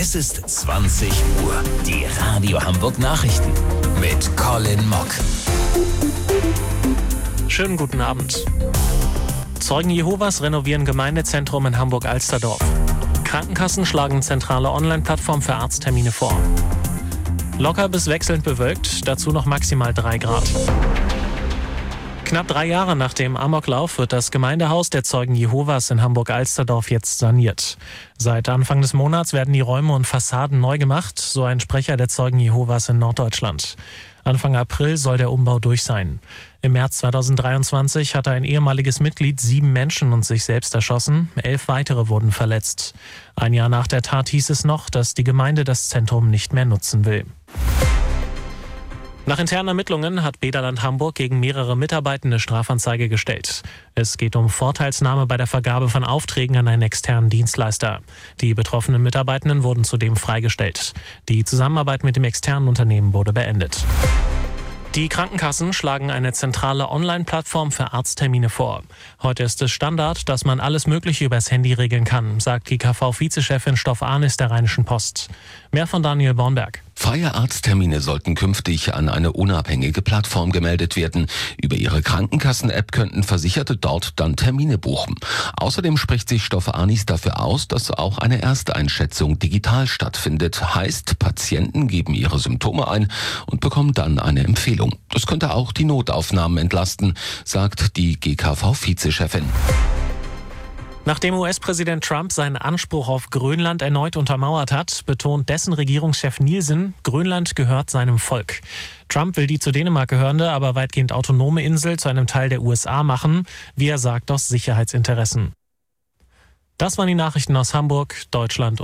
Es ist 20 Uhr. Die Radio Hamburg Nachrichten mit Colin Mock. Schönen guten Abend. Zeugen Jehovas renovieren Gemeindezentrum in Hamburg-Alsterdorf. Krankenkassen schlagen zentrale Online-Plattform für Arzttermine vor. Locker bis wechselnd bewölkt, dazu noch maximal 3 Grad. Knapp 3 Jahre nach dem Amoklauf wird das Gemeindehaus der Zeugen Jehovas in Hamburg-Alsterdorf jetzt saniert. Seit Anfang des Monats werden die Räume und Fassaden neu gemacht, so ein Sprecher der Zeugen Jehovas in Norddeutschland. Anfang April soll der Umbau durch sein. Im März 2023 hatte ein ehemaliges Mitglied 7 Menschen und sich selbst erschossen. 11 weitere wurden verletzt. Ein Jahr nach der Tat hieß es noch, dass die Gemeinde das Zentrum nicht mehr nutzen will. Nach internen Ermittlungen hat Bäderland Hamburg gegen mehrere Mitarbeitende Strafanzeige gestellt. Es geht um Vorteilsnahme bei der Vergabe von Aufträgen an einen externen Dienstleister. Die betroffenen Mitarbeitenden wurden zudem freigestellt. Die Zusammenarbeit mit dem externen Unternehmen wurde beendet. Die Krankenkassen schlagen eine zentrale Online-Plattform für Arzttermine vor. Heute ist es Standard, dass man alles Mögliche übers Handy regeln kann, sagt GKV-Vizechefin Stoff Arnis der Rheinischen Post. Mehr von Daniel Bornberg. Freie Arzttermine sollten künftig an eine unabhängige Plattform gemeldet werden. Über ihre Krankenkassen-App könnten Versicherte dort dann Termine buchen. Außerdem spricht sich Stoff Arnis dafür aus, dass auch eine Ersteinschätzung digital stattfindet. Heißt, Patienten geben ihre Symptome ein und bekommen dann eine Empfehlung. Das könnte auch die Notaufnahmen entlasten, sagt die GKV-Vizechefin. Nachdem US-Präsident Trump seinen Anspruch auf Grönland erneut untermauert hat, betont dessen Regierungschef Nielsen, Grönland gehört seinem Volk. Trump will die zu Dänemark gehörende, aber weitgehend autonome Insel zu einem Teil der USA machen, wie er sagt, aus Sicherheitsinteressen. Das waren die Nachrichten aus Hamburg, Deutschland